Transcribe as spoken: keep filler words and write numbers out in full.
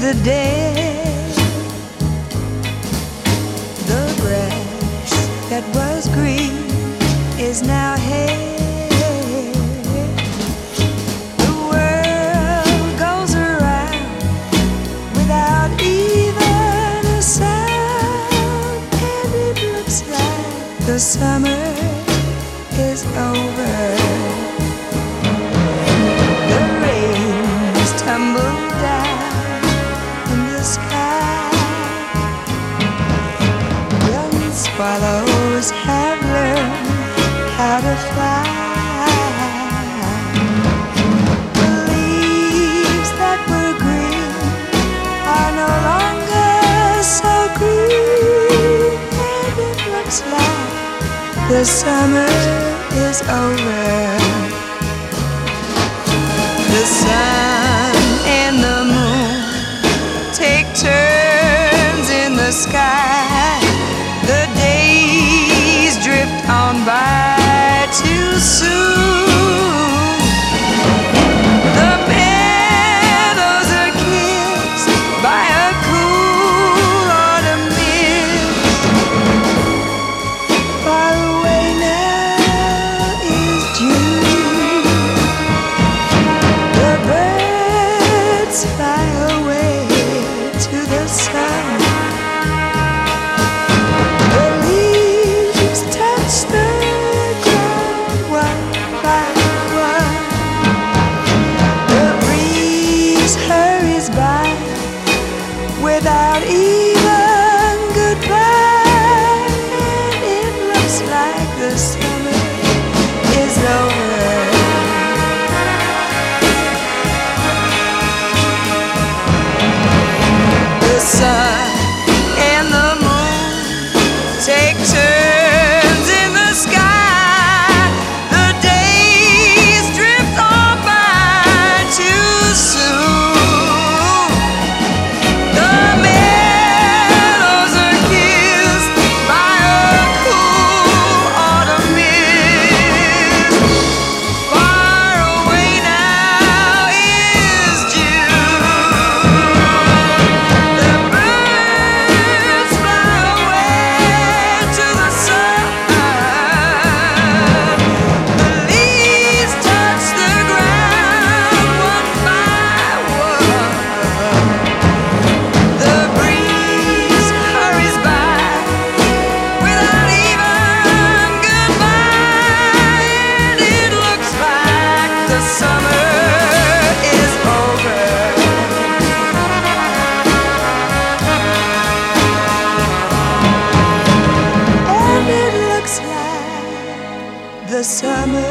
yesterday. The grass that was green is now hay. The world goes around without even a sound, and it looks like the summer is over. The rains tumble down in the sky. Young swallows have learned how to fly. The leaves that were green are no longer so green, and it looks like the summer is over. The sun and the moon take turns in the sky. The days drift on by too soon. The meadows are kissed by a cool autumn mist. Far away now is June. The birds fly away to the sun. The leaves touch the ground one by one. The breeze hurries by without even goodbye, and it looks like the summer is over. The sun and the moon take turns in the sky. The days drift on by too soon. The meadows are kissed by a cool autumn mist. Far away now is June. The birds fly away to the sun. The leaves touch the ground one by one. The breeze hurries by without even goodbye, and it looks like the summer is over. And it looks like the summer